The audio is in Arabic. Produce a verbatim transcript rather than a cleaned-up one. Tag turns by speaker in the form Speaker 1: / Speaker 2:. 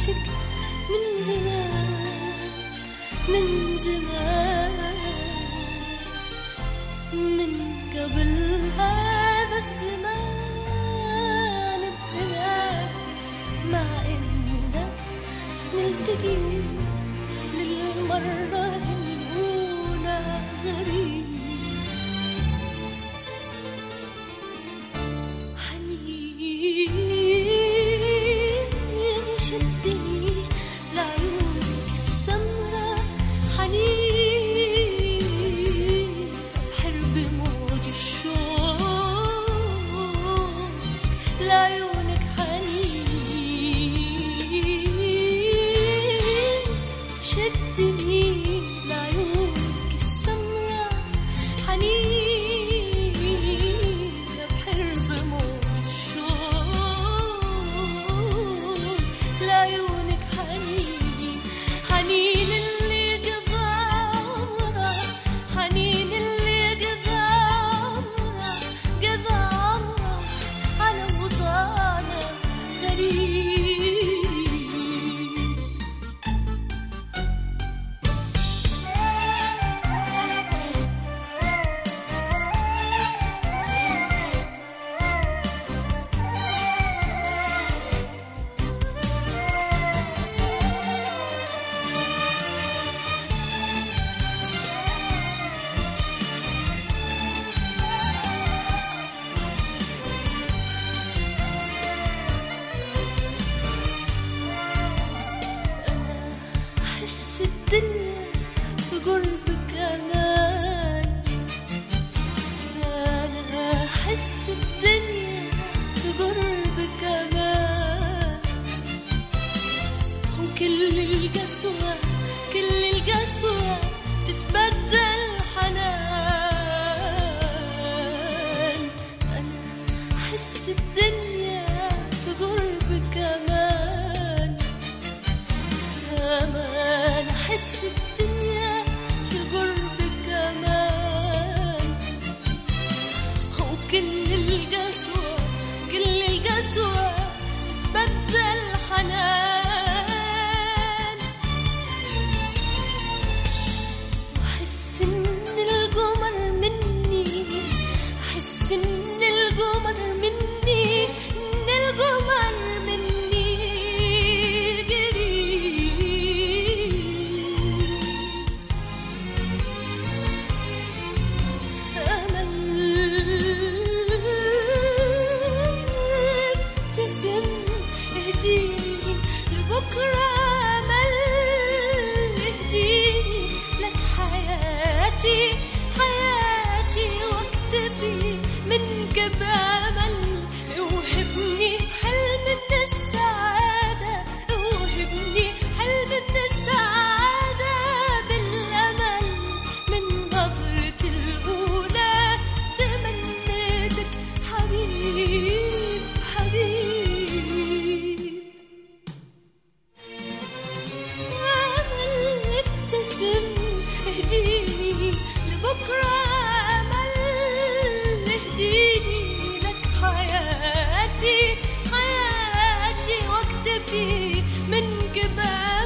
Speaker 1: حبيتك من زمان من زمان من قبل هذا الزمان بزمان، مع إننا نلتقي للمرة الأولى غريب. حنين شدني لعيونك السمرة، حنين حرب موج الشوق لعيونك، حنين شدني لعيونك السمرة، حنين بحرب موج الشوق لعيونك، حنين حنين اللي قضى عمره، حنين اللي قضى عمره قضى عمره على وطنه غريب. أحس الدنيا في قربك أمان، أنا أحس الدنيا في قربك أمان، وكل القسوة كل القسوة تتبدل حنان. أنا أحس الدنيا في قربك أمان، أمان أحس الدنيا في قربك أمان، وكل القسوة كل القسوة تتبدل حنان. وأحس إن القمر مني، أحس إن القمر مني، إن القمر مني بكرة أمل، اهديني لك حياتي حياتي واكتفي منك بأمل. اوهبني حلم من السعادة، اوهبني حلم من السعادة بالأمل، من نظرة الأولى تمنيتك حبيب حبيب. اهديني لبكرة أمل، اهديني لك حياتي حياتي واكتفي منك بأمل.